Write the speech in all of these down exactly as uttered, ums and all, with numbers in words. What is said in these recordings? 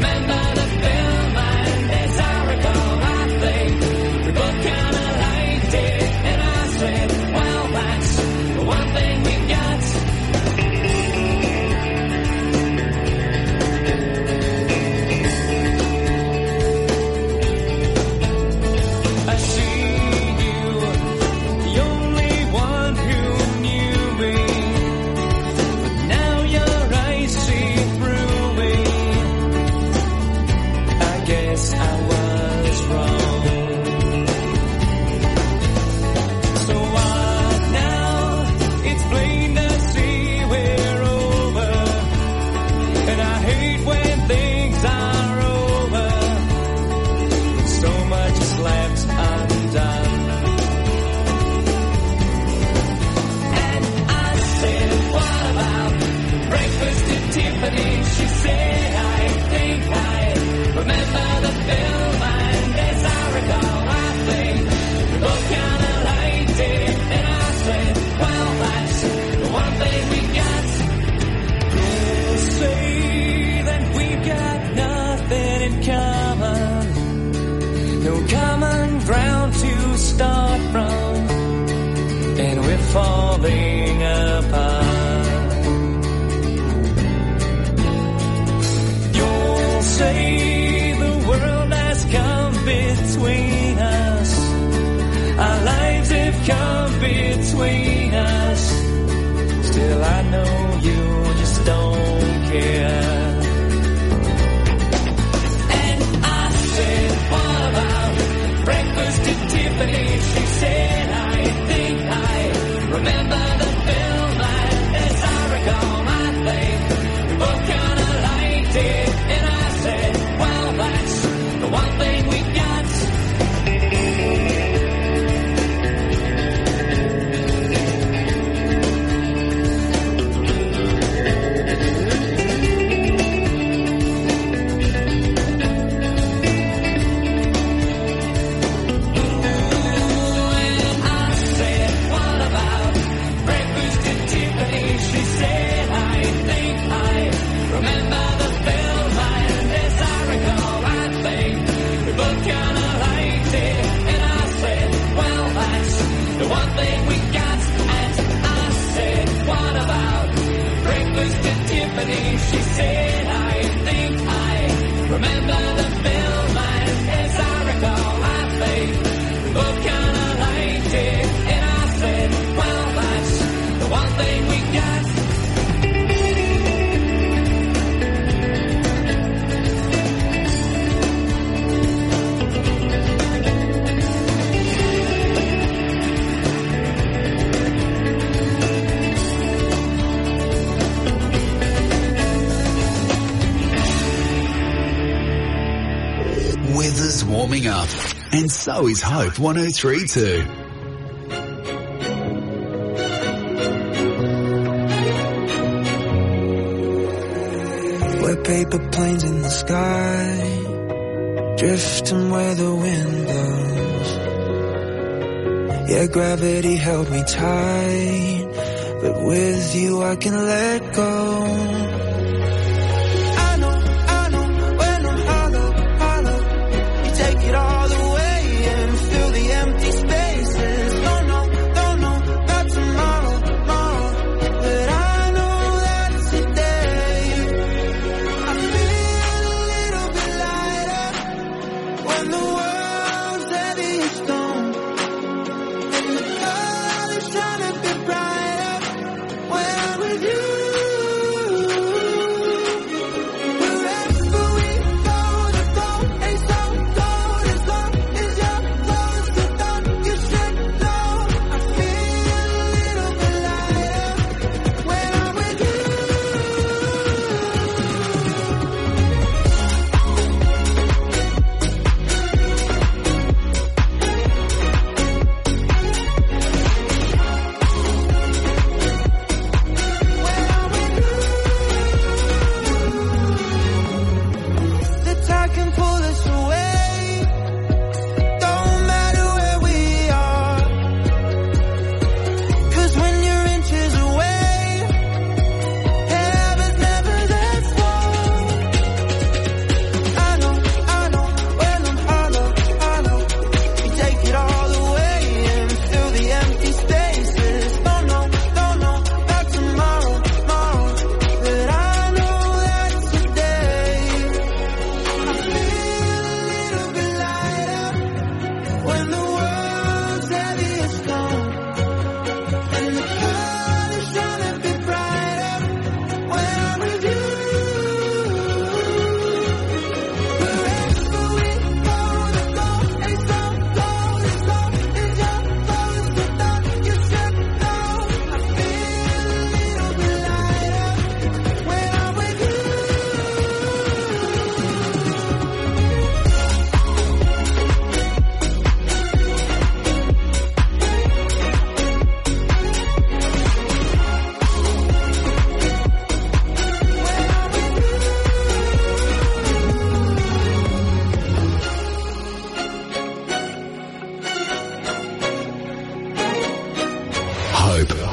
remember the film, and as I recall, I think we both kind of liked it. And I said, well, that's the one thing we got. I see you, the only one who knew me, but now your eyes see through me. I guess I was wrong. So what now? It's plain to see we're over, and I hate when things are over. So much is left undone. And I said, what about breakfast at Tiffany? She said, I think I remember the film, and as I recall, I think we both kind of liked it. And I said, well, that's the one thing we got. You'll say that we've got nothing in common, no common ground to start from, and we're falling apart. You'll say the world has come between us, our lives have come between us. Still I know you just don't care. And I said, what about breakfast at Tiffany? She said, I think I remember the film, and as I recall, I think we both kind of liked it. And I said, well, that's the one thing we got. And I said, what about breakfast at Tiffany? She said, I think I remember the film, and as I recall, I think we both kind of liked it. And I said, well, that's the one thing we got. And I said, what about breakfast at Tiffany? She said, I think I remember the film, and as I recall, I think we both kind of liked it. And I said, well, that's the one thing we got. Weather's warming up, and so is Hope one oh three point two. We're paper planes in the sky, drifting where the wind blows. Yeah, gravity held me tight, but with you I can let go. I know, I know, when I'm hollow, hollow, you take it all away and fill the empty spaces. Don't know, don't know about tomorrow, tomorrow, but I know that it's today. I feel a little bit lighter when the world's heavy as stone, and the colors shine a bit brighter when I'm with you.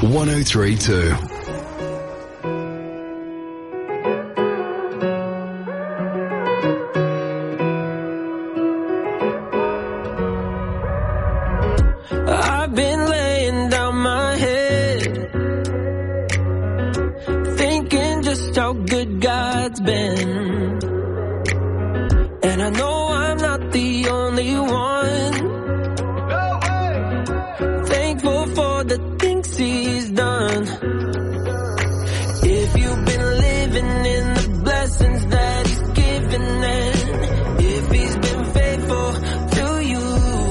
one oh three two. I've been laying down my head, thinking just how good God's been. And I know I'm not the only one. Thankful for the things He's done. If you've been living in the blessings that He's given, and if He's been faithful to you,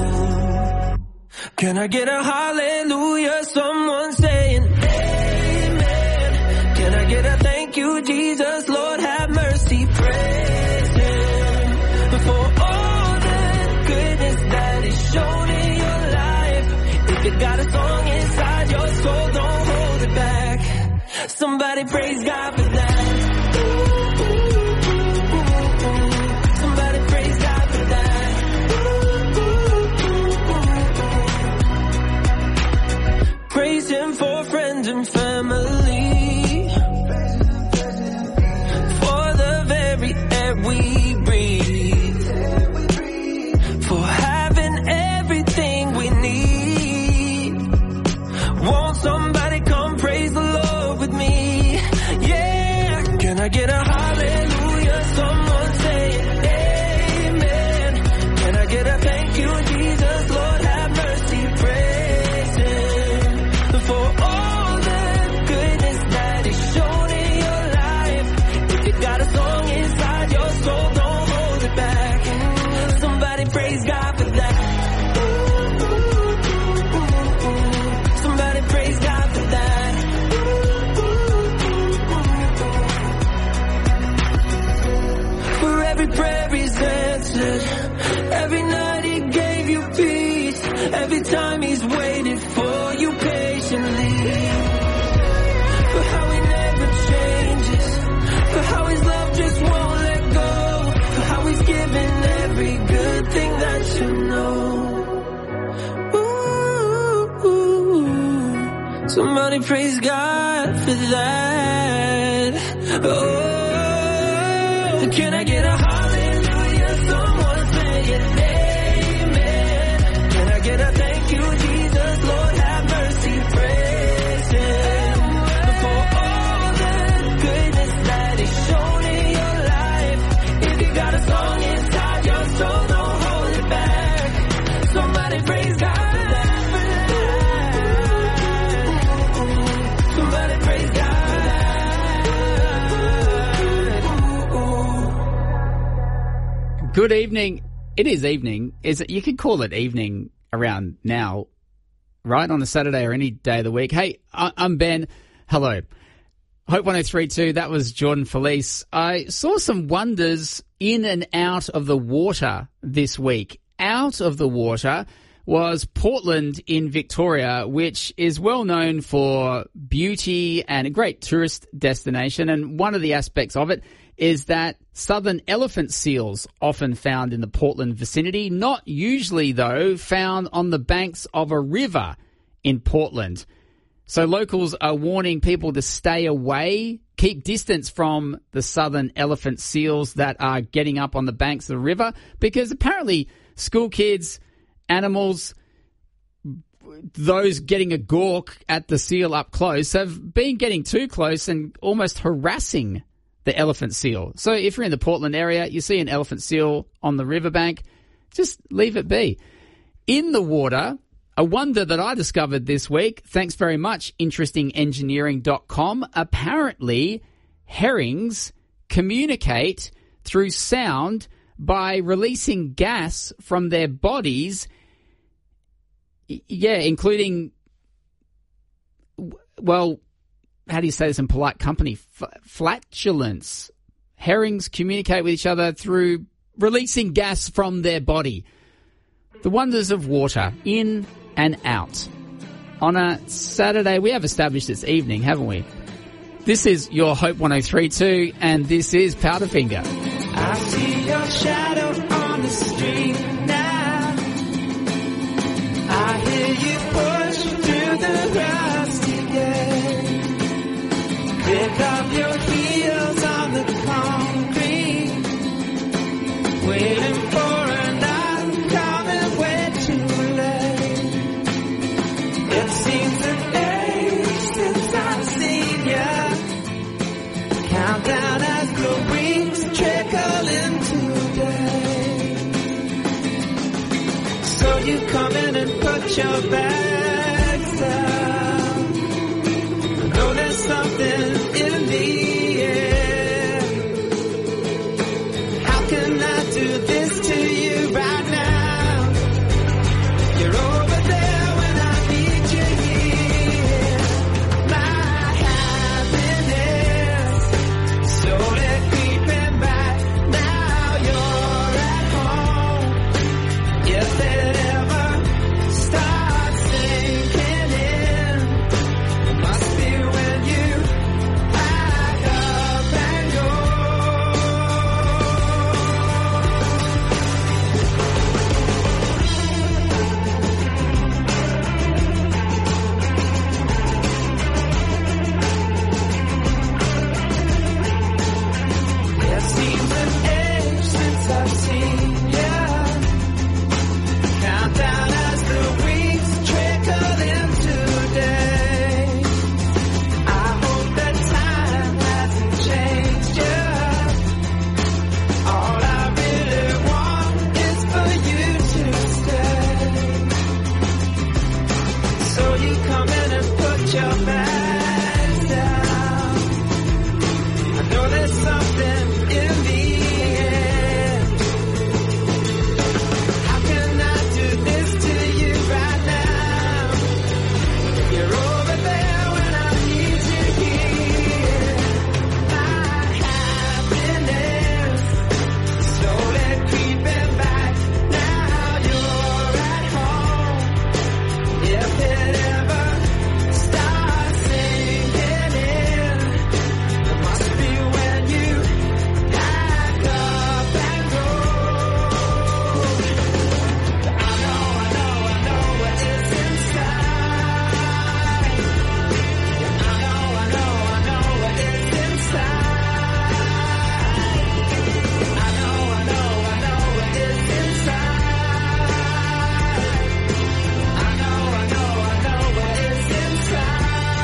can I get a hallelujah? Someone saying amen. Can I get a thank you, Jesus? Lord have mercy. Praise Him for all the goodness that He's shown in your life. If you got a song inside your soul, don't hold it back. Somebody praise God for that. Somebody praise God for that. Praise Him for friends and family, for the very air we breathe, for having everything we need. Won't somebody come praise the Lord with me? Yeah, can I get a hallelujah? Someone say amen. Can I get a thank you, Jesus? Lord have mercy. Praise Him for all the goodness that He's shown in your life. If you got a song inside your soul, don't hold it back. Somebody praise God for that. Somebody praise God for that. For every prayer He's answered, every night He gave you peace, every time He's waited for you patiently, for how He never changes, for how His love just won't let go, for how He's given every good thing that you know. Ooh, ooh. Somebody praise God for that. Oh, can I get a hallelujah? Someone say it, amen. Can I get a thank you, Jesus? Lord have mercy. Praise Him for all the goodness that He's shown in your life. If you got a song inside your soul, don't hold it back. Somebody praise God for that. Somebody praise God for that. Good evening. It is evening. Is it? You could call it evening around now, right? On a Saturday or any day of the week. Hey, I- I'm Ben. Hello. Hope one oh three two. That was Jordan Felice. I saw some wonders in and out of the water this week. Out of the water was Portland in Victoria, which is well known for beauty and a great tourist destination. And one of the aspects of it is that southern elephant seals often found in the Portland vicinity, not usually, though, found on the banks of a river in Portland. So locals are warning people to stay away, keep distance from the southern elephant seals that are getting up on the banks of the river, because apparently school kids, animals, those getting a gawk at the seal up close have been getting too close and almost harassing the elephant seal. So if you're in the Portland area, you see an elephant seal on the riverbank, just leave it be. In the water, a wonder that I discovered this week, thanks very much, interesting engineering dot com. Apparently, herrings communicate through sound by releasing gas from their bodies, yeah, including, well, how do you say this in polite company? F- flatulence. Herrings communicate with each other through releasing gas from their body. The wonders of water, in and out. On a Saturday, we have established it's evening, haven't we? This is your Hope one oh three two, and this is Powderfinger. I see your shadow on the street now. I hear you push through the rusty gate. waiting for an coming way too late. It seems an age since I've seen ya. Countdown as the weeks trickle into day. So you come in and put your bags down. I know there's something in the air. How can I do this to you right now? You're over there when I need you here. My happiness slowly creeping back. Now you're at home. If it ever starts sinking in, it must be when you pack up and go. It seems an age since I've seen ya. Countdown as the weeks trickle into days. I hope that time hasn't changed ya. All I really want is for you to stay. So you come in and put your bags down. I know there's something in the air. How can I do this to you right now? You're over there when I need you here. My happiness slowly creeping back. Now you're at home. If it ever starts sinking in, it must be when you pack up and go. I know, I know, I know what is inside. I know, I know, I know what is inside. I know, I know, I know what is inside. I know, I know, I know what is inside.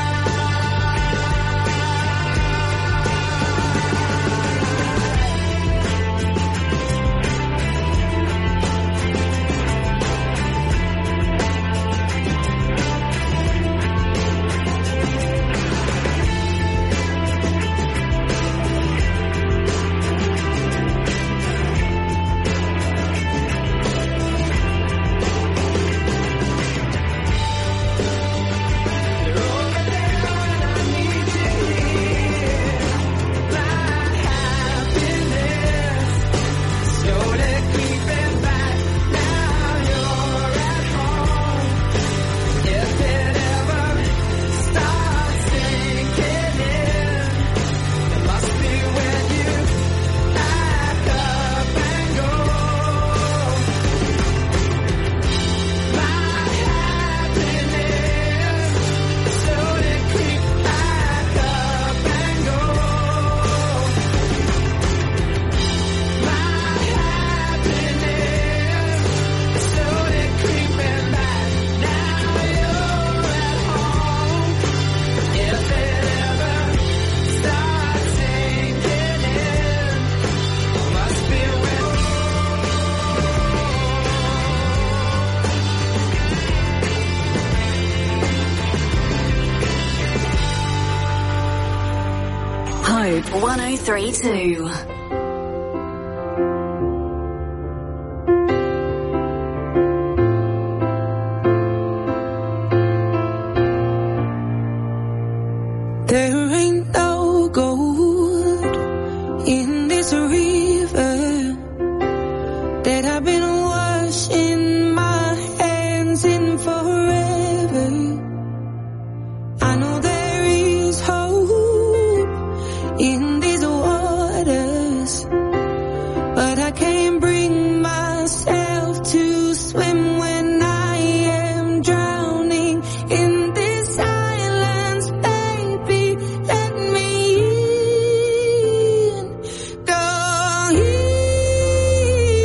You're over there when I need you here. My happiness slowly creeping back. Now you're at home. If it ever starts sinking in, it must be when you pack up and go. My happiness slowly creep back up and go. My happiness slowly creeping back. Now you're at home. If it ever starts sinking in, it must be when. Hope one oh three two. There ain't no gold in this river that I've been washing my hands in forever. I know there is hope in these waters, but I can't bring myself to swim when I am drowning in this silence. Baby, let me in. Go in.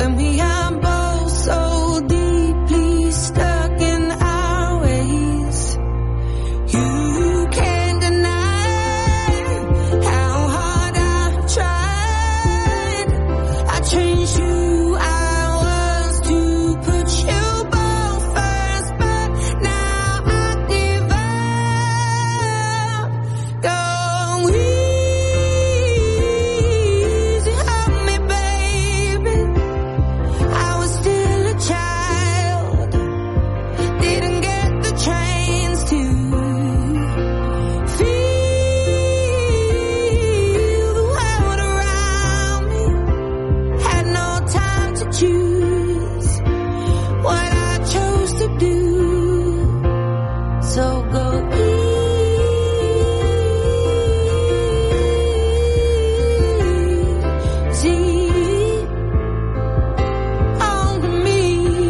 when we are both so deeply stuck in our ways. You can't deny how hard I tried. I changed who I was to put you both first, but now I give up. Go easy on me, baby. I was still a child, didn't get the chance to feel the world around me. Had no time to choose what I chose to do. So go easy on me.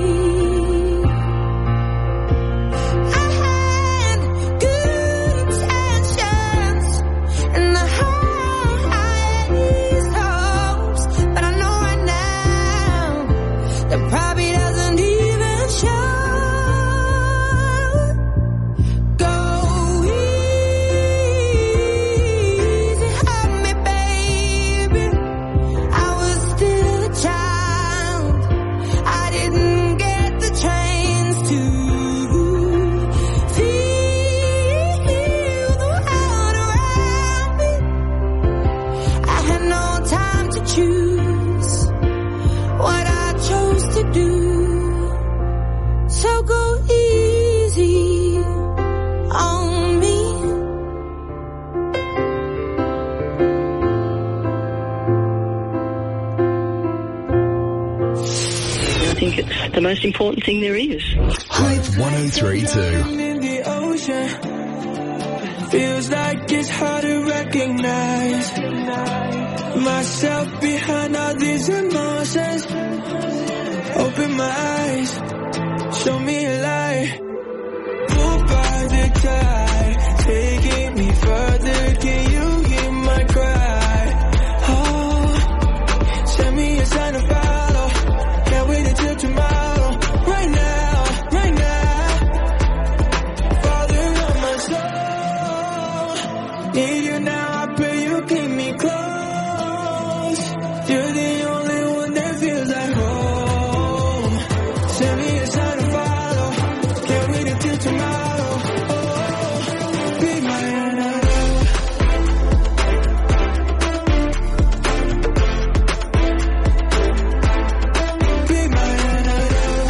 I had good intentions and the highest hopes, but I know right now that probably doesn't even show. Go easy on me, baby. I was still a child, I didn't get the chance to feel the world around me. I had no time to choose what I chose to do. So go easy on me. I think it's the most important thing there is. Hope one oh three two. In the ocean, feels like it's hard to recognize myself behind all these emotions. Open my eyes, show me a light. Pulled by the tide, taking me further. Can you hear my cry? Oh, send me a sign to follow. Can't wait until tomorrow. Right now, right now. Father of my soul, need you now. I pray you keep me close. You're the only one that feels like home. Send me a sign to follow. Can't wait until tomorrow. Oh, be my antidote. Be my antidote.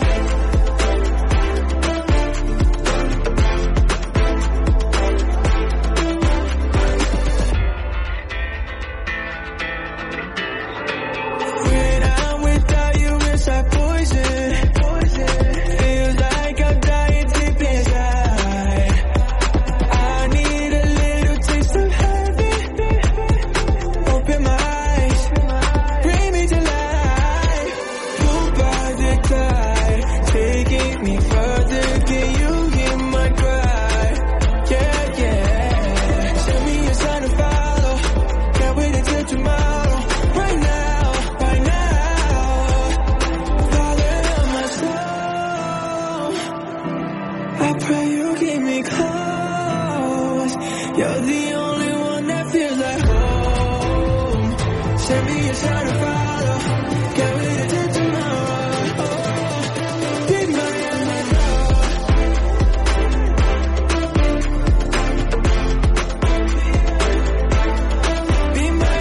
When I'm without you, it's like poison. Feels like I'm dying deep inside. I need a little taste of heaven. Open my eyes, bring me to life. Pulled by the tide, taking me further. Can you hear my cry? Yeah, yeah. Send me a sign to follow. Can't wait until tomorrow. Right now, right now. Father of my soul, I pray you keep me close. You're the only one that feels like home. Send me a sign to follow. Can't wait until tomorrow. Be my antidote. Be my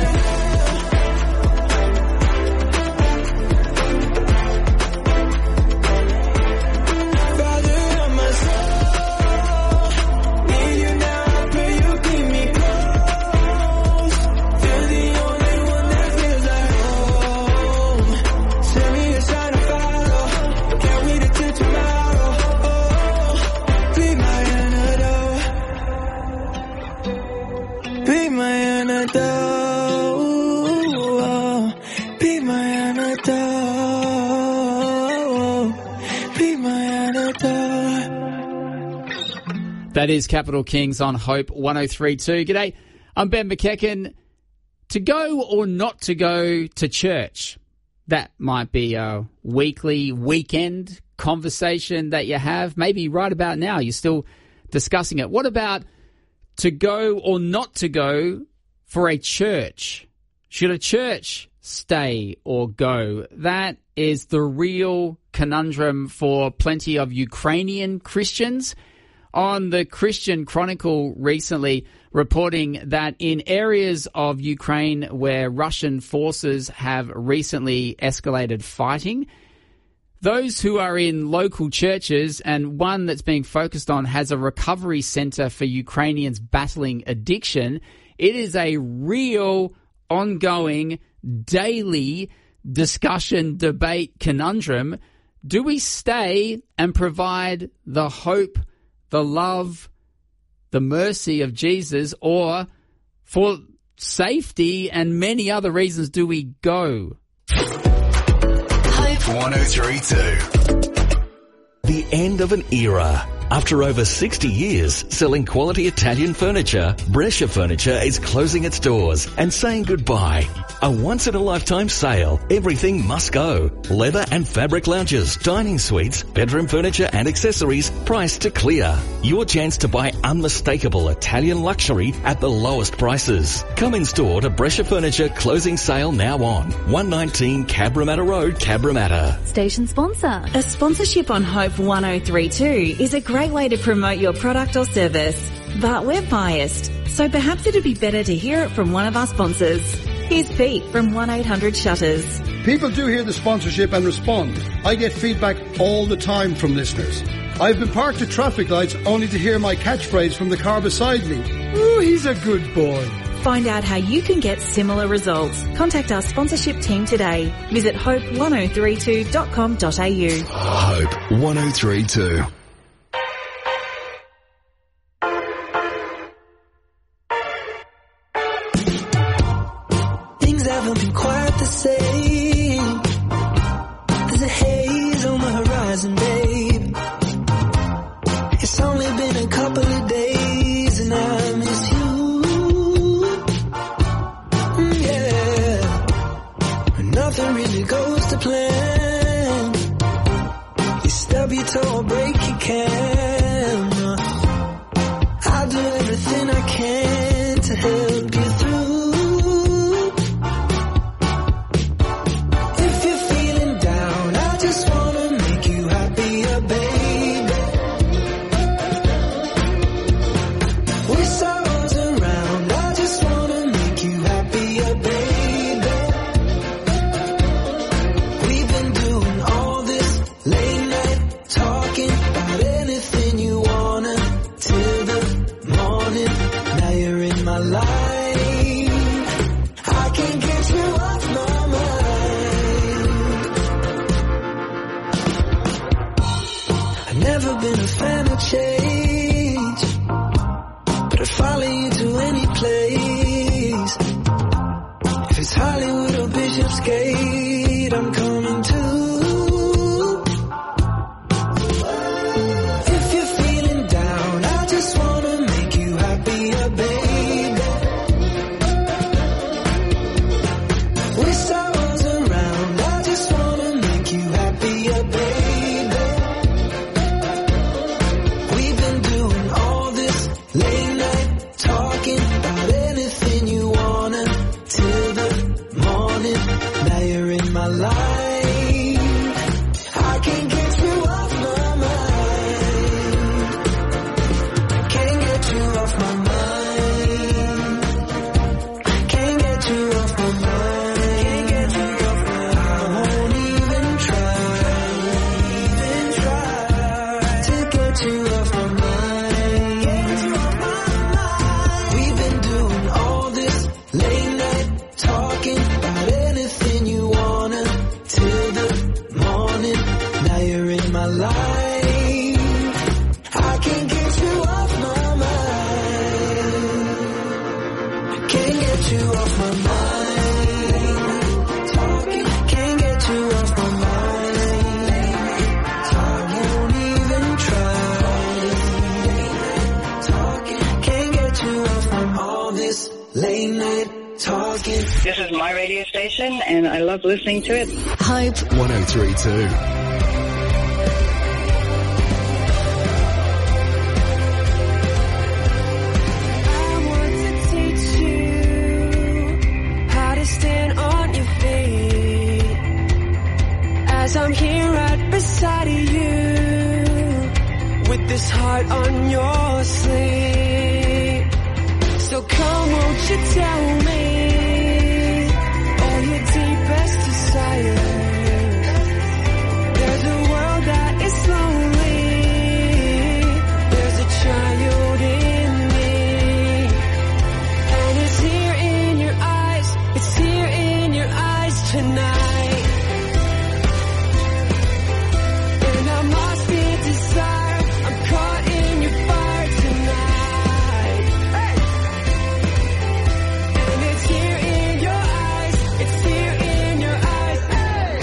Father of my soul, need you now. I pray you keep me close. You're the only one that feels like home. Send me a sign to follow. Can't wait until tomorrow. Be my antidote. Be my antidote. Be my antidote. Be my antidote. That is Capital Kings on Hope one oh three two. G'day, I'm Ben McKecken. To go or not to go to church? that might be a weekly, weekend conversation that you have. Maybe right about now you're still discussing it. What about to go or not to go for a church? Should a church stay or go? That is the real conundrum for plenty of Ukrainian Christians. On the Christian Chronicle recently reporting that in areas of Ukraine where Russian forces have recently escalated fighting, those who are in local churches, and one that's being focused on has a recovery center for Ukrainians battling addiction, it is a real, ongoing, daily discussion, debate, conundrum. Do we stay and provide the hope, the love, the mercy of Jesus, or for safety and many other reasons do we go? one oh three two. The end of an era. After over sixty years selling quality Italian furniture, Brescia Furniture is closing its doors and saying goodbye. A once-in-a-lifetime sale. Everything must go. Leather and fabric lounges, dining suites, bedroom furniture and accessories priced to clear. Your chance to buy unmistakable Italian luxury at the lowest prices. Come in store to Brescia Furniture closing sale now on one nineteen Cabramatta Road, Cabramatta. Station sponsor. A sponsorship on Hope one oh three two is a great way to promote your product or service, but we're biased, so perhaps it'd be better to hear it from one of our sponsors. Here's Pete from one eight hundred Shutters. People do hear the sponsorship and respond. I get feedback all the time from listeners. I've been parked at traffic lights only to hear my catchphrase from the car beside me. Ooh, he's a good boy. Find out how you can get similar results. Contact our sponsorship team today. Visit hope one oh three two dot com dot a u. Hope one oh three two. Things haven't been quite the same. There's a haze on the horizon, babe. It's only been a couple of days and I miss you. Mm, yeah. Nothing really goes to plan. You stub your toe or break your can. I'll do everything I can to help you through. Been a fan of change, but I'd follow you to any place. If it's Hollywood or Bishopsgate, I'm coming too. If you're feeling down, I just wanna make you happier, baby. Wish I was around, I just wanna make you happier, baby. Late night talking about anything you wanna till the morning. Now you're in my life. I can't get you off my mind. Can't get you off my mind. Can't get you off my mind. Can't get you off my mind. I won't even try, even try to get you off my mind. Late night talking about anything you wanna till my radio station, and I love listening to it. Hope one oh three two. Stand on your feet as I'm here right beside you with this heart on your sleeve. So come, won't you tell me all your deepest desires? There's a world that is lonely. There's a child in me, and it's here in your eyes. It's here in your eyes tonight. And I'm lost in desire. I'm caught in your fire tonight. Hey! And it's here in your eyes. It's here in your eyes. Hey!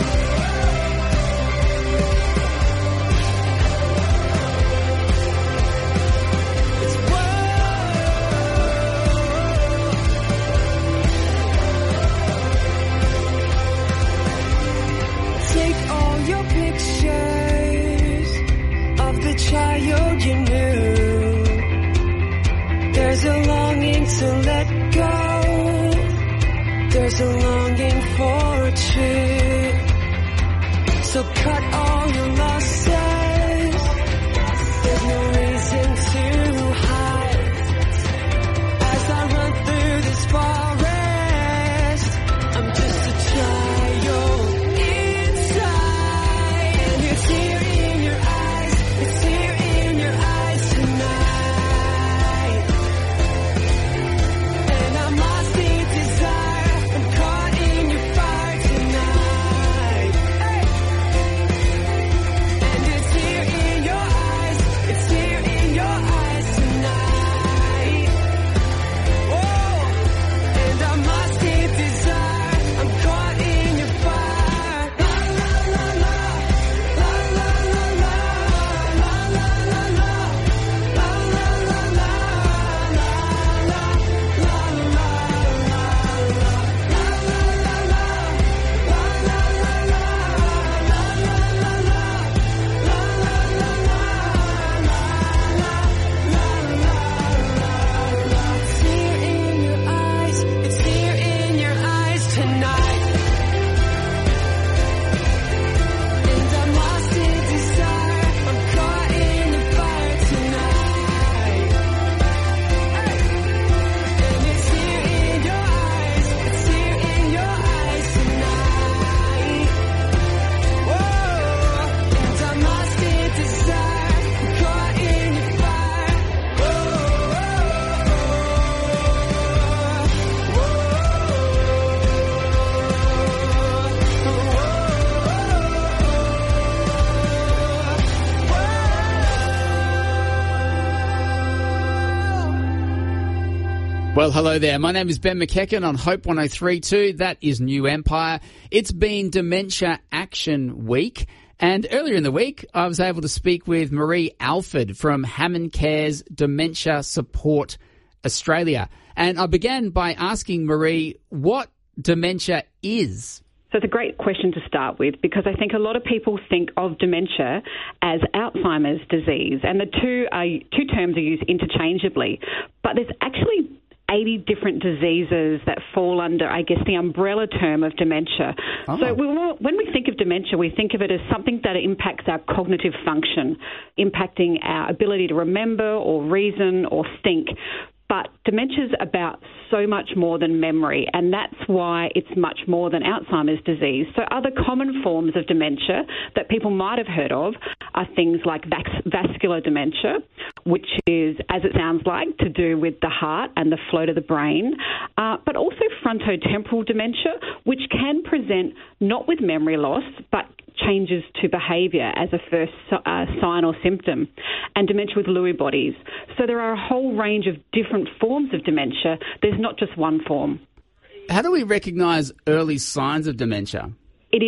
It's whoa. Take all your pictures of the child you knew. There's a longing to let go. There's a longing for truth. So cut all your losses. There's no reason to hide. As I run through this forest, I'm just a child inside. And it's here in your eyes. It's here in your eyes tonight. And I'm lost in desire. I'm caught in your fire tonight. Hey! And it's here in your eyes. It's here in your eyes tonight. Whoa! And I'm lost in desire. I'm caught in your fire. La la la la, la la la la, la la la la, la la la la, la la la la, la It's here in your eyes. It's here in your eyes tonight. And I'm lost in desire. I'm caught in the fire tonight. And it's here in your eyes. It's here in your eyes tonight. Whoa. And I'm lost in desire. I'm caught in your fire. Well, hello there. My name is Ben McKecken on Hope one oh three two. That is New Empire. It's been Dementia Action Week. And earlier in the week, I was able to speak with Marie Alford from Hammond Cares Dementia Support Australia. And I began by asking Marie what dementia is. So it's a great question to start with, because I think a lot of people think of dementia as Alzheimer's disease, and the two are, two terms are used interchangeably. But there's actually eighty different diseases that fall under, I guess, the umbrella term of dementia. Oh. So we, when we think of dementia, we think of it as something that impacts our cognitive function, impacting our ability to remember or reason or think. But dementia's about so much more than memory, and that's why it's much more than Alzheimer's disease. So other common forms of dementia that people might have heard of are things like vas- vascular dementia, which is, as it sounds like, to do with the heart and the flow to the brain, uh, but also frontotemporal dementia, which can present not with memory loss, but changes to behaviour as a first uh, sign or symptom, and dementia with Lewy bodies. So there are a whole range of different forms of dementia. There's not just one form. How do we recognise early signs of dementia? It is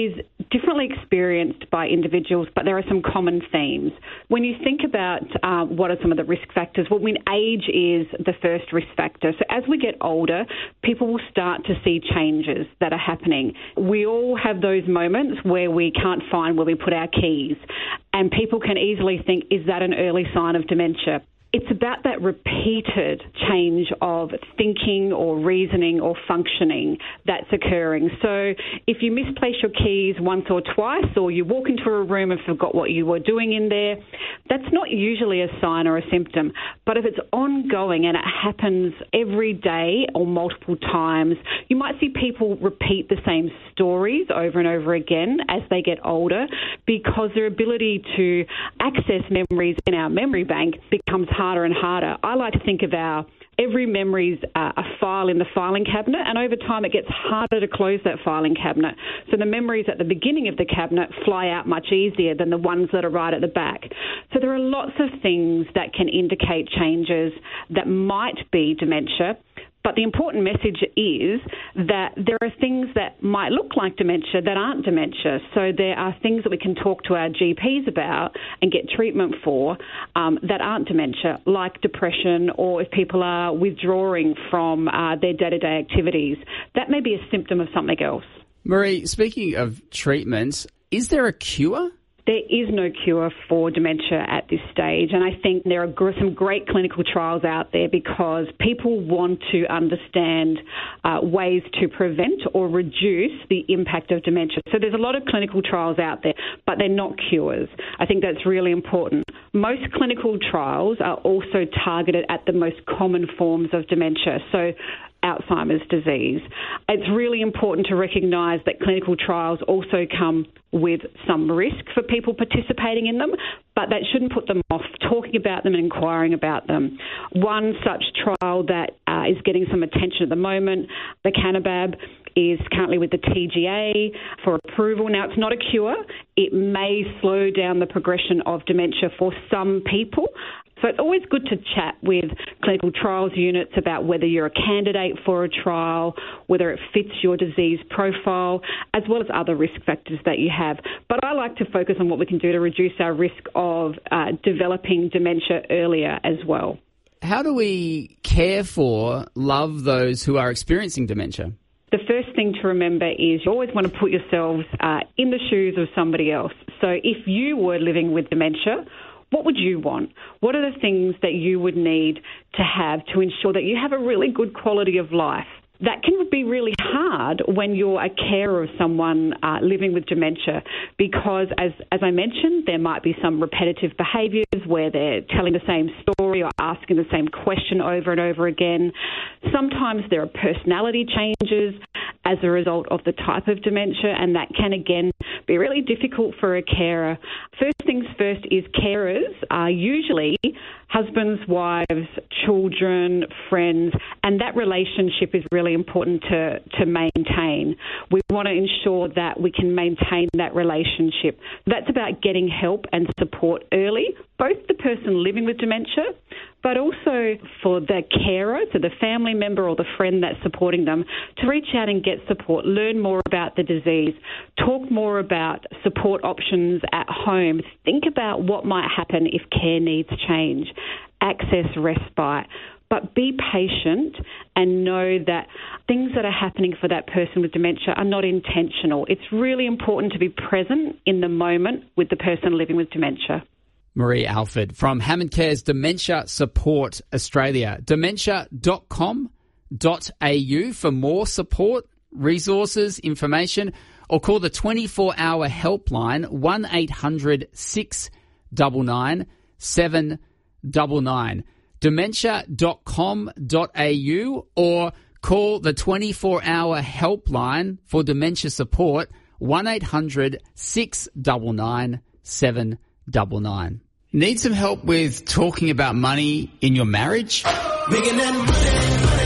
differently experienced by individuals, but there are some common themes. When you think about uh, what are some of the risk factors, well, I mean, age is the first risk factor. So as we get older, people will start to see changes that are happening. We all have those moments where we can't find where we put our keys, and people can easily think, is that an early sign of dementia? It's about that repeated change of thinking or reasoning or functioning that's occurring. So if you misplace your keys once or twice, or you walk into a room and forgot what you were doing in there, that's not usually a sign or a symptom. But if it's ongoing and it happens every day or multiple times, you might see people repeat the same stories over and over again as they get older, because their ability to access memories in our memory bank becomes harder and harder. I like to think of our every memory's uh, a file in the filing cabinet, and over time it gets harder to close that filing cabinet. So the memories at the beginning of the cabinet fly out much easier than the ones that are right at the back. So there are lots of things that can indicate changes that might be dementia. But the important message is that there are things that might look like dementia that aren't dementia. So there are things that we can talk to our G Ps about and get treatment for um, that aren't dementia, like depression, or if people are withdrawing from uh, their day-to-day activities. That may be a symptom of something else. Marie, speaking of treatment, is there a cure? There is no cure for dementia at this stage, and I think there are some great clinical trials out there because people want to understand uh, ways to prevent or reduce the impact of dementia. So there's a lot of clinical trials out there, but they're not cures. I think that's really important. Most clinical trials are also targeted at the most common forms of dementia, so Alzheimer's disease. It's really important to recognise that clinical trials also come with some risk for people participating in them, but that shouldn't put them off talking about them and inquiring about them. One such trial that uh, is getting some attention at the moment, the lecanemab, is currently with the T G A for approval. Now, it's not a cure. It may slow down the progression of dementia for some people. So it's always good to chat with clinical trials units about whether you're a candidate for a trial, whether it fits your disease profile, as well as other risk factors that you have. But I like to focus on what we can do to reduce our risk of uh, developing dementia earlier as well. How do we care for, love those who are experiencing dementia? The first thing to remember is you always want to put yourselves uh, in the shoes of somebody else. So if you were living with dementia, what would you want? What are the things that you would need to have to ensure that you have a really good quality of life? That can be really hard when you're a carer of someone uh, living with dementia because, as, as I mentioned, there might be some repetitive behaviours where they're telling the same story or asking the same question over and over again. Sometimes there are personality changes as a result of the type of dementia, and that can, again, be really difficult for a carer. First things first is carers are usually husbands, wives, children, friends, and that relationship is really important to, to maintain. We want to ensure that we can maintain that relationship. That's about getting help and support early, both the person living with dementia, but also for the carer, so the family member or the friend that's supporting them, to reach out and get support, learn more about the disease, talk more about support options at home, think about what might happen if care needs change, access respite. But be patient and know that things that are happening for that person with dementia are not intentional. It's really important to be present in the moment with the person living with dementia. Marie Alford from Hammond Care's Dementia Support Australia. dementia dot com dot a u for more support, resources, information, or call the twenty-four hour helpline one eight hundred six nine nine seven nine nine. dementia dot com dot a u or call the twenty-four hour helpline for dementia support one eight hundred six nine nine seven nine nine. Need some help with talking about money in your marriage? Making that money, money.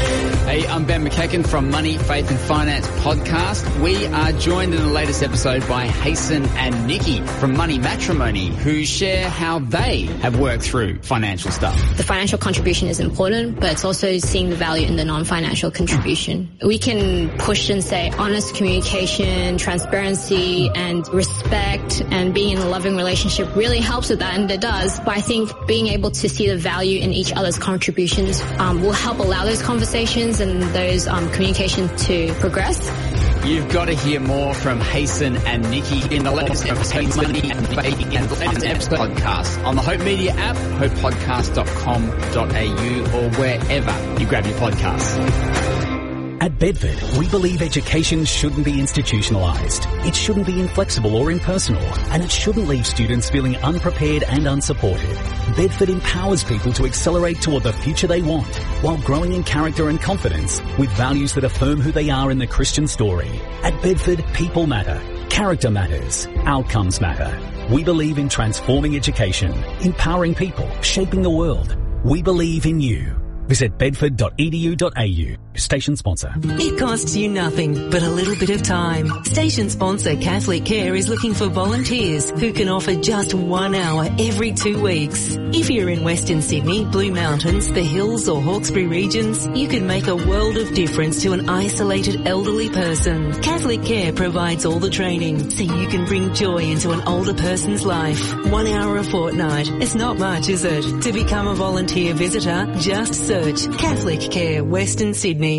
Hey, I'm Ben McKecken from Money, Faith and Finance podcast. We are joined in the latest episode by Hasten and Nikki from Money Matrimony, who share how they have worked through financial stuff. The financial contribution is important, but it's also seeing the value in the non-financial contribution. We can push and say honest communication, transparency and respect and being in a loving relationship really helps with that, and it does. But I think being able to see the value in each other's contributions um, will help allow those conversations and those um, communication to progress. You've got to hear more from Hasten and Nikki in the latest episode of Money and Faith and Finance podcast on the Hope Media app, hope podcast dot com dot a u, or wherever you grab your podcasts. At Bedford, we believe education shouldn't be institutionalised. It shouldn't be inflexible or impersonal, and it shouldn't leave students feeling unprepared and unsupported. Bedford empowers people to accelerate toward the future they want, while growing in character and confidence with values that affirm who they are in the Christian story. At Bedford, people matter. Character matters. Outcomes matter. We believe in transforming education, empowering people, shaping the world. We believe in you. Visit bedford dot e d u dot a u. Station sponsor. It costs you nothing but a little bit of time. Station sponsor Catholic Care is looking for volunteers who can offer just one hour every two weeks. If you're in Western Sydney, Blue Mountains, the Hills or Hawkesbury regions, you can make a world of difference to an isolated elderly person. Catholic Care provides all the training so you can bring joy into an older person's life. One hour a fortnight. It's not much, is it? To become a volunteer visitor, just search Catholic Care Western Sydney.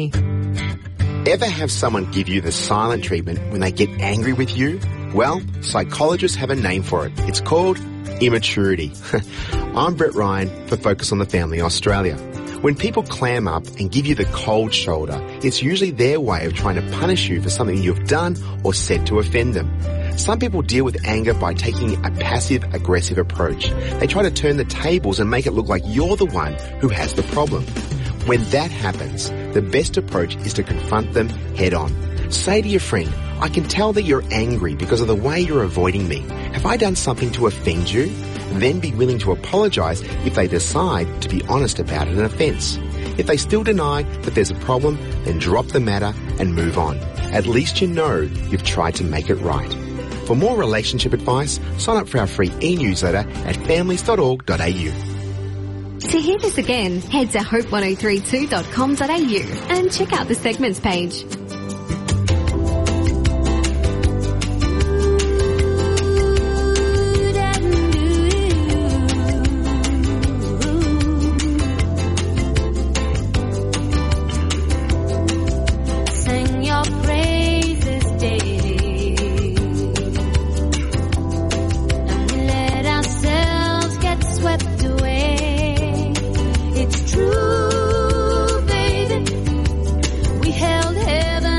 Ever have someone give you the silent treatment when they get angry with you? Well, psychologists have a name for it. It's called immaturity. I'm Brett Ryan for Focus on the Family Australia. When people clam up and give you the cold shoulder, it's usually their way of trying to punish you for something you've done or said to offend them. Some people deal with anger by taking a passive-aggressive approach. They try to turn the tables and make it look like you're the one who has the problem. When that happens, the best approach is to confront them head on. Say to your friend, I can tell that you're angry because of the way you're avoiding me. Have I done something to offend you? Then be willing to apologise if they decide to be honest about an offence. If they still deny that there's a problem, then drop the matter and move on. At least you know you've tried to make it right. For more relationship advice, sign up for our free e-newsletter at families dot org dot a u. To hear this again, head to hope ten thirty-two dot com dot a u and check out the segments page. Sing your praises daily, and we let ourselves get swept away. It's true, baby. We held heaven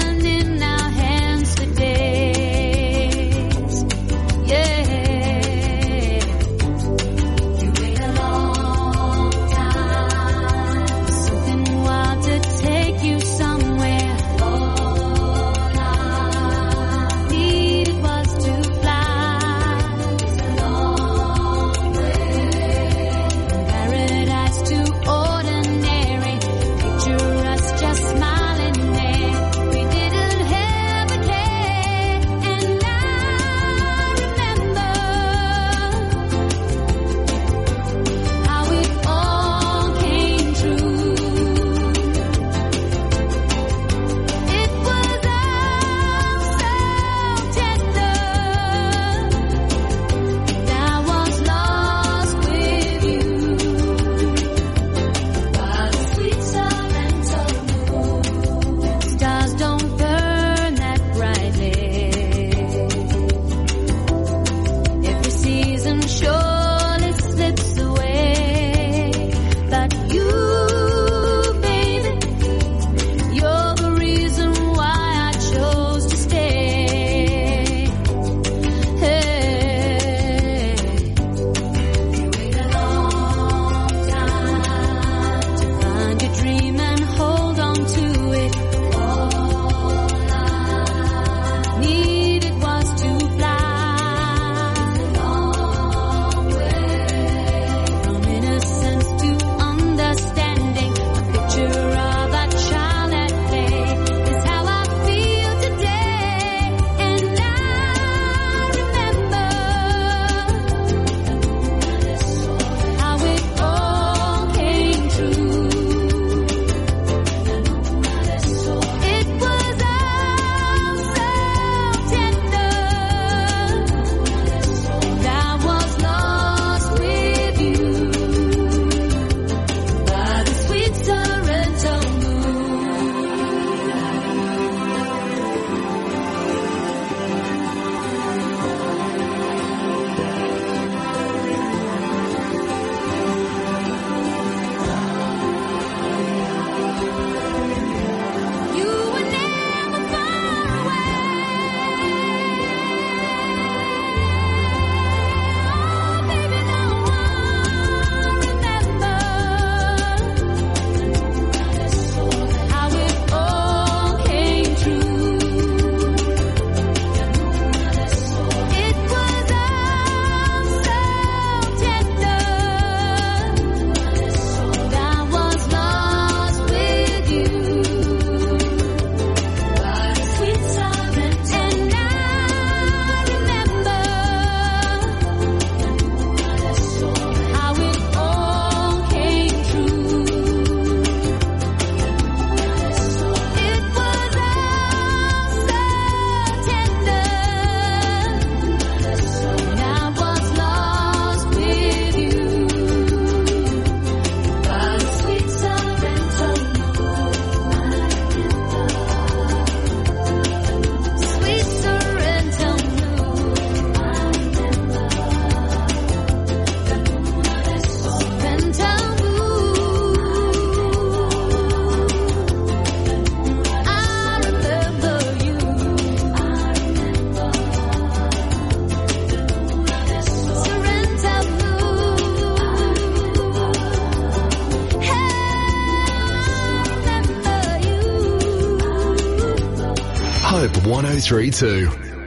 one oh three two.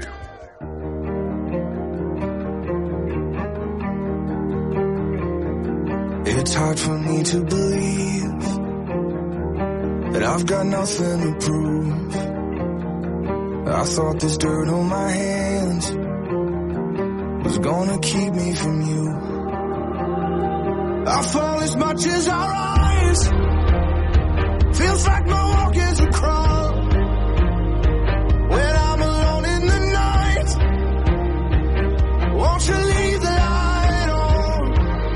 It's hard for me to believe that I've got nothing to prove. I thought this dirt on my hands was gonna keep me from you. I fall as much as I rise. Feels like my walk is a crawl. When I'm alone in the night, won't you leave the light on?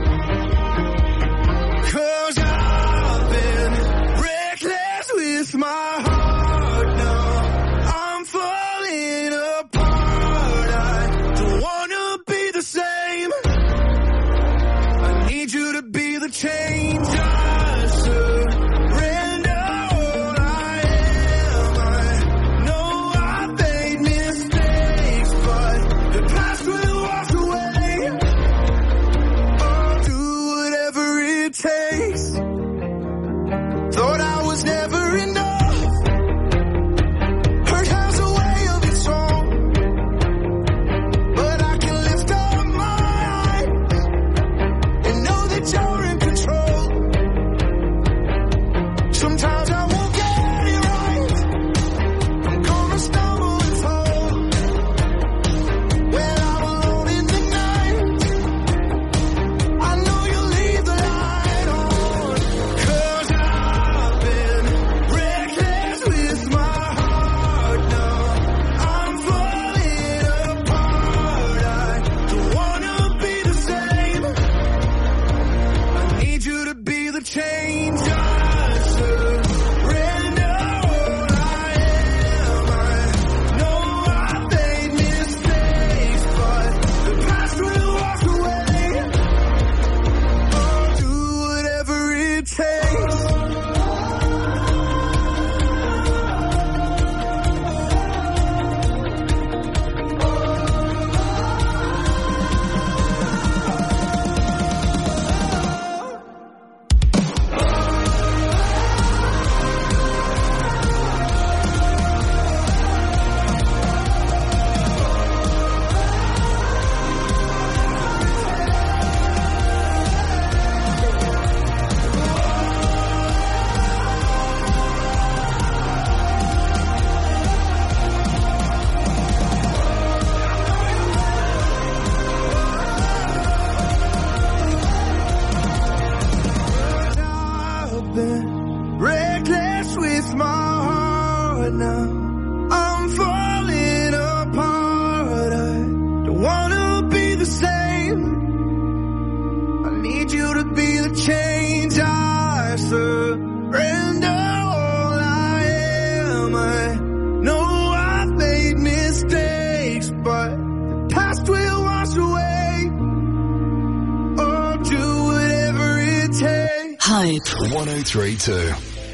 'Cause I've been reckless with my heart now. I'm falling apart. I don't wanna be the same. I need you to be the change I surrender all I am. I know I've made mistakes, but the past will wash away. I'll do whatever it takes. Thought I was never enough. Hurt has a way of its own. But I can lift up my eyes and know that you're in control. Sometimes I won't get it right. I'm gonna stumble and fall. When I'm alone in the night, I know you'll leave the light on. 'Cause I've been reckless with my heart now. I'm falling apart. I don't wanna be the same. I need you to be the change I surrender all I am. I know I've made mistakes, but the past will wash away. I'll do whatever it takes. I've been reckless with my heart now. I'm falling apart. I don't wanna be the same. I need you to be the change I surrender all I am. I know I've made mistakes, but the past will wash away. I'll do whatever it takes. Hope one oh three two.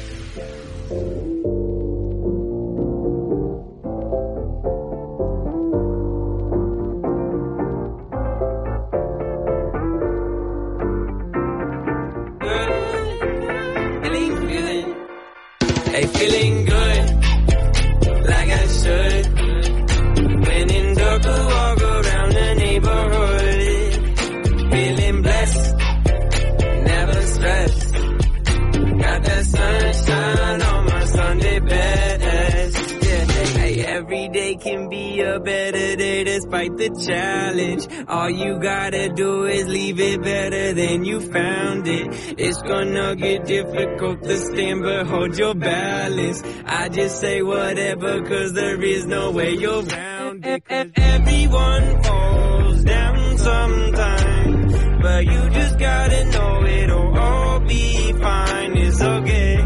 Feeling good. Hey, feeling good. Like I should. When in dark, I walk around the neighborhood. Feeling blessed. Never stressed. Got that sunshine on my Sunday best. Yeah, hey, every day can be a better day despite the challenge. All you gotta do is leave it better than you found it. It's gonna get difficult to stand, but hold your balance. I just say whatever, cause there is no way you're around it. Everyone falls down sometime, but you just gotta know it'll all be fine. It's okay.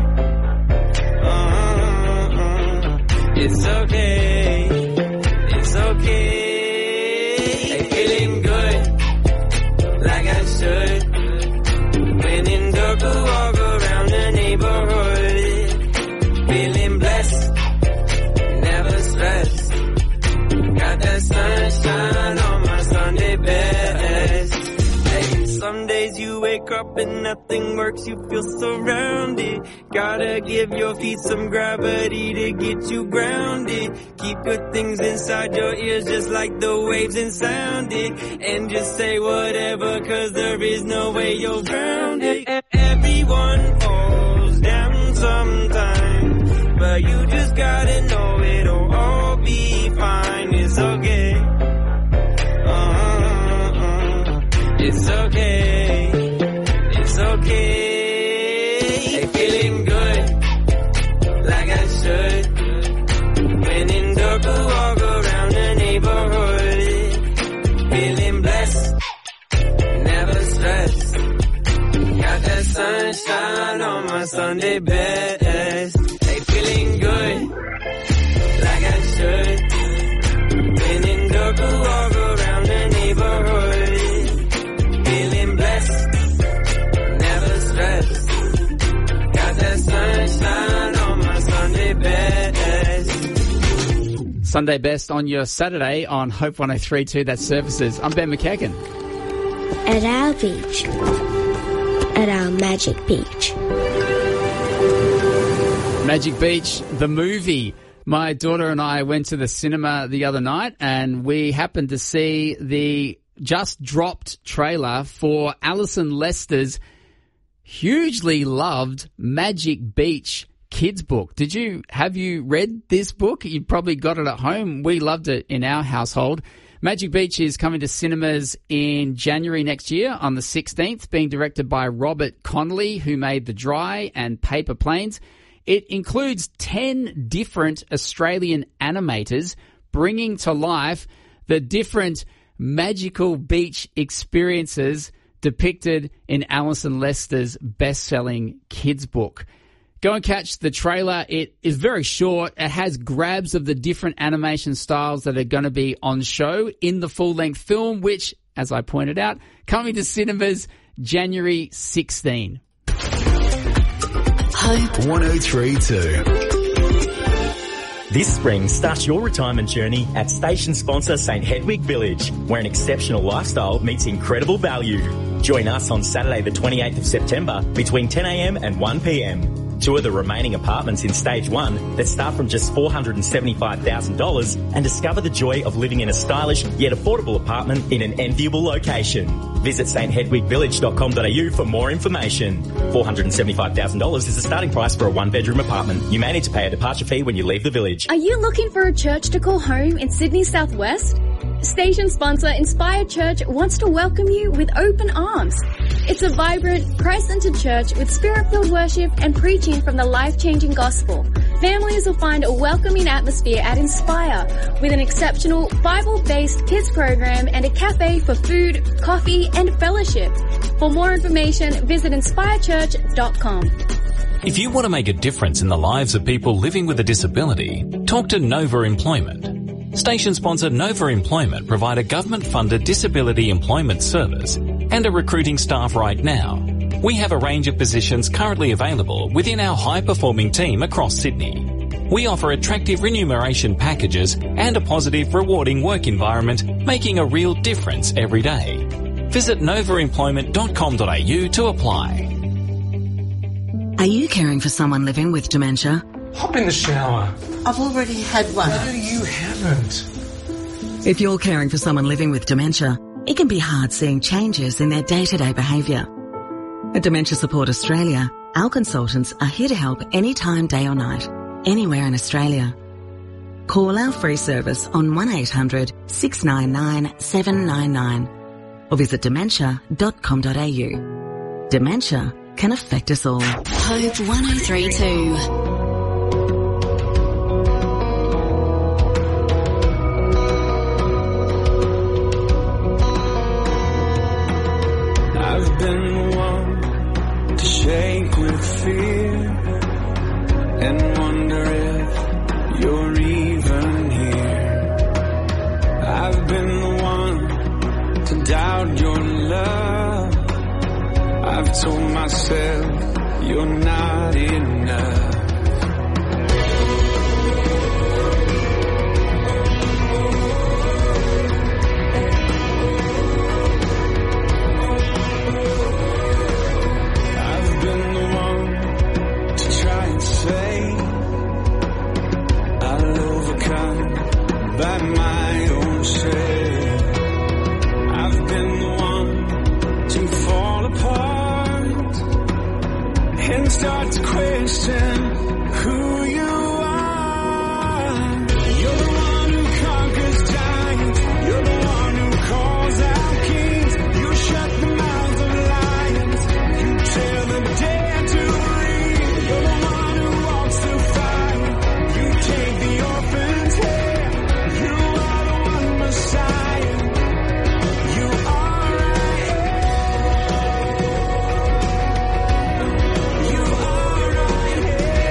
Uh-uh-uh. It's okay. It's okay. Hey, feeling good. Like I should. When in dark, I walk around the neighborhood. Feeling blessed. Never stressed. Got that sunshine on my Sunday best. Hey, someday wake up and nothing works, you feel surrounded. Gotta give your feet some gravity to get you grounded. Keep good things inside your ears just like the waves and sound it. And just say whatever, cause there is no way you're grounded. Everyone falls down sometime, but you just gotta know it'll all be fine. It's okay. Uh-uh-uh. It's okay. It's okay. Hey, feeling good, like I should. When in dark, I walk around the neighborhood. Feeling blessed, never stressed. Got that sunshine on my Sunday best. Hey, feeling good, like I should. When in dark, I walk around the neighborhood. Feeling blessed, never stressed. Got that sunshine on my Sunday best. Sunday best on your Saturday on Hope one oh three point two. That's Surfaces. I'm Ben McKagan. At our beach. At our Magic Beach. Magic Beach, the movie. My daughter and I went to the cinema the other night and we happened to see the just dropped trailer for Alison Lester's hugely loved Magic Beach kids book. Did you, have you read this book? You probably got it at home. We loved it in our household. Magic Beach is coming to cinemas in January next year on the sixteenth, being directed by Robert Connolly, who made The Dry and Paper Planes. It includes ten different Australian animators bringing to life the different magical beach experiences depicted in Alison Lester's best-selling kids book. Go and catch the trailer. It is very short. It has grabs of the different animation styles that are going to be on show in the full-length film, which, as I pointed out, coming to cinemas January sixteenth. Hope one oh three point two. This spring, start your retirement journey at station sponsor Saint Hedwig Village, where an exceptional lifestyle meets incredible value. Join us on Saturday the twenty-eighth of September between ten a m and one p m. Tour the remaining apartments in Stage one that start from just four hundred seventy-five thousand dollars and discover the joy of living in a stylish yet affordable apartment in an enviable location. Visit s t hedwig village dot com dot a u for more information. four hundred seventy-five thousand dollars is the starting price for a one-bedroom apartment. You may need to pay a departure fee when you leave the village. Are you looking for a church to call home in Sydney Southwest? Station sponsor Inspired Church wants to welcome you with open arms. It's a vibrant, Christ-centered church with spirit-filled worship and preaching from the life-changing gospel. Families will find a welcoming atmosphere at Inspire with an exceptional Bible-based kids program and a cafe for food, coffee and fellowship. For more information, visit inspire church dot com. If you want to make a difference in the lives of people living with a disability, talk to Nova Employment. Station sponsor Nova Employment provide a government-funded disability employment service and are recruiting staff right now. We have a range of positions currently available within our high-performing team across Sydney. We offer attractive remuneration packages and a positive, rewarding work environment, making a real difference every day. Visit nova employment dot com dot a u to apply. Are you caring for someone living with dementia? Hop in the shower. I've already had one. No, you haven't. If you're caring for someone living with dementia, it can be hard seeing changes in their day-to-day behaviour. At Dementia Support Australia, our consultants are here to help anytime, day or night, anywhere in Australia. Call our free service on one eight hundred six nine nine seven nine nine or visit dementia dot com dot a u. Dementia can affect us all. Hope one oh three point two. I've been the one to shake with fear and wonder if you're even here. I've been the one to doubt your love. I've told myself you're not enough. question who you are. You're the one who conquers giants. You're the one who calls out kings. You shut the mouths of lions. You tell the dead to breathe. You're the one who walks through fire. You take the orphan's hand. You are the one Messiah. You are right here. You are right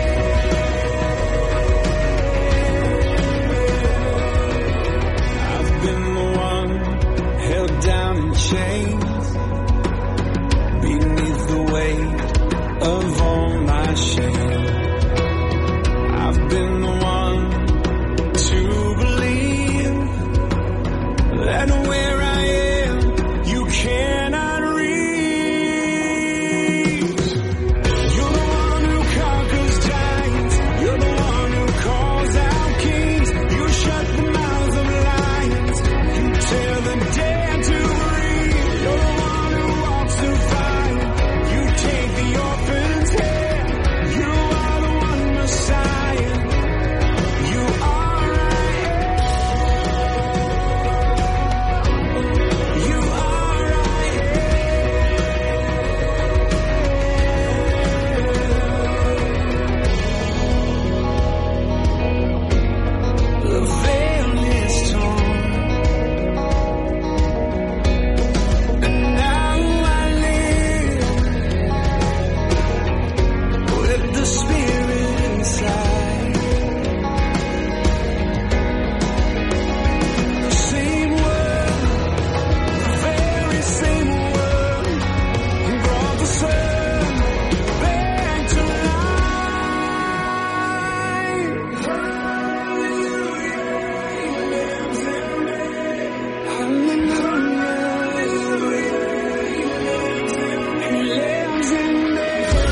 here. I've been the one held down in chains beneath the weight of all my shame. I've been the one to believe that where I am, you cannot reach. You're the one who conquers giants. You're the one who calls out kings. You shut the mouths of lions. You tell the dead to breathe. You're the one who walks through fire. You take the orphan's hand. You are the one Messiah. You are right here. You are right here. The veil is torn, and now I live with the Spirit inside. The same word, the very same word, brought the sun back to life. Hallelujah, He lives in me.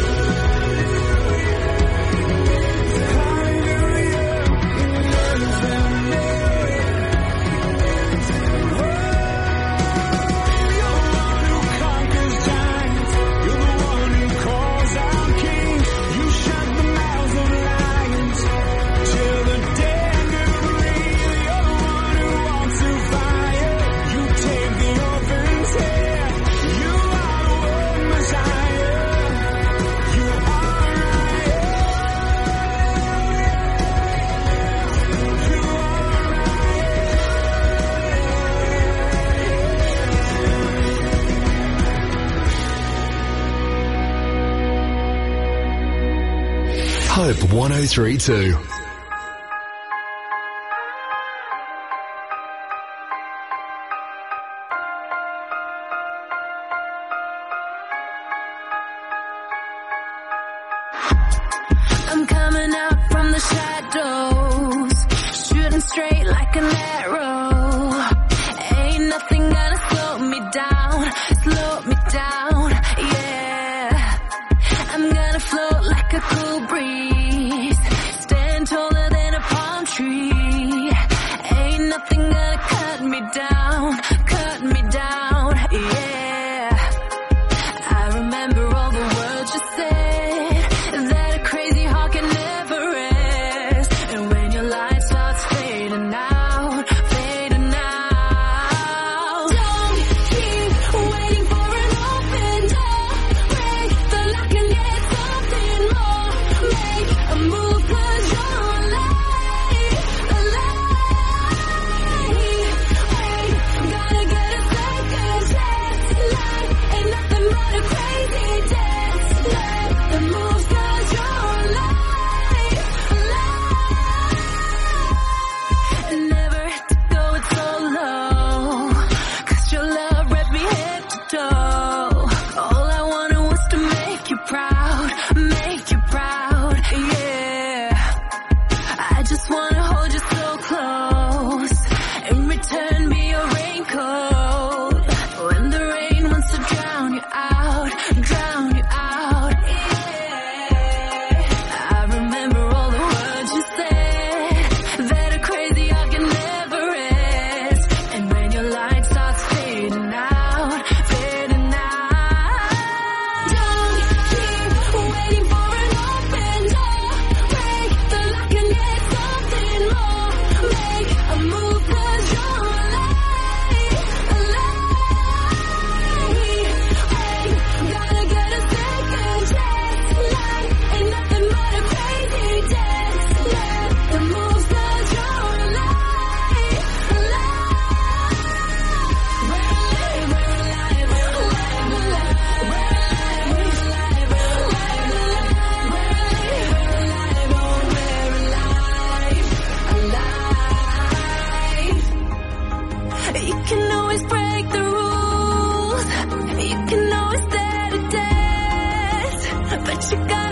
Hope one oh three two. I'm coming out from the shadows, shooting straight like an arrow. Ain't nothing gonna slow me down, slow me down, yeah. I'm gonna float like a cool breeze, stand taller than a palm tree. Ain't nothing gonna cut me down, cut me down, yeah. I remember all the words you said, that a crazy heart can never rest. And when your light starts fading out, fading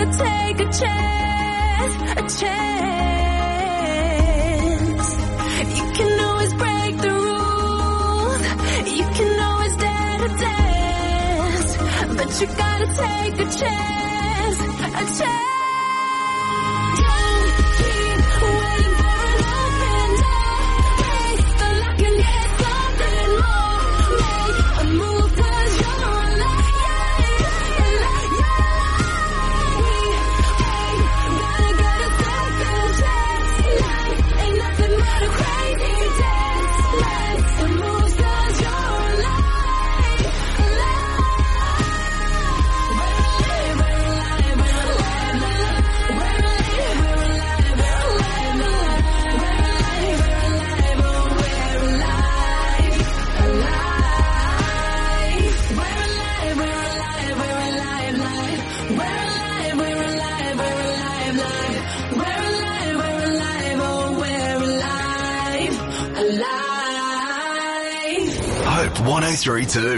gotta take a chance, a chance. You can always break the rules, you can always dare to dance, but you gotta take a chance, a chance. Don't keep waiting for an open door. Break the lock and get something more. Make a move 'cause you're alive, alive, you're alive. Gotta get a second chance. Life ain't nothing but a crazy dance. Make some moves 'cause you're alive, alive. We're alive, we're alive, we're alive, we're alive, we're alive, we're alive, we're alive, we're alive, oh, we're alive, alive. We're alive, we're alive, we're alive, live. We're alive, we're alive, we're alive, live. We're alive, we're alive, oh, we're alive, alive. Hope one oh three point two.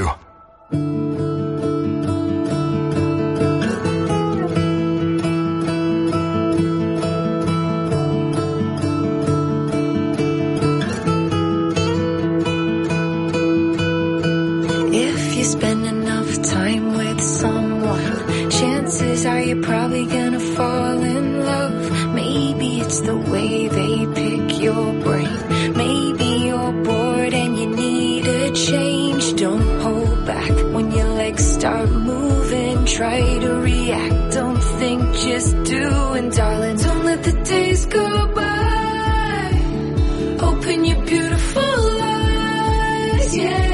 If you spend enough time with someone, chances are you're probably gonna fall in love. Maybe it's the way they pick your brain. Maybe you're bored and you need a change. Don't hold back when your legs start moving. Try to react, don't think, just do. And darling, don't let the days go by. Open your beautiful eyes, yeah.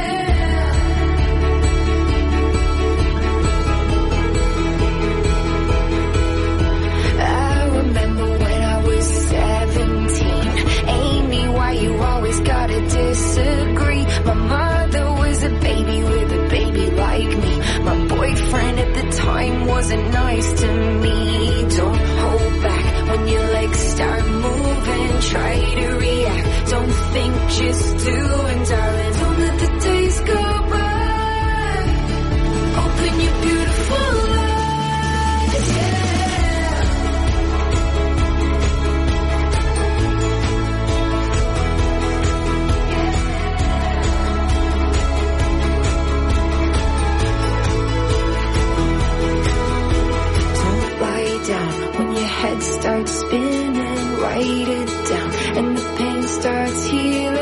I remember when I was seventeen. Amy, why you always gotta disagree? My mother was a baby with a baby like me. My boyfriend at the time wasn't nice to me. Don't hold back when your legs start moving. Try to react, don't think, just do. And darling, don't let the days go by. Open your beautiful eyes, yeah. Don't lie down when your head starts spinning. Write it down and the pain starts healing.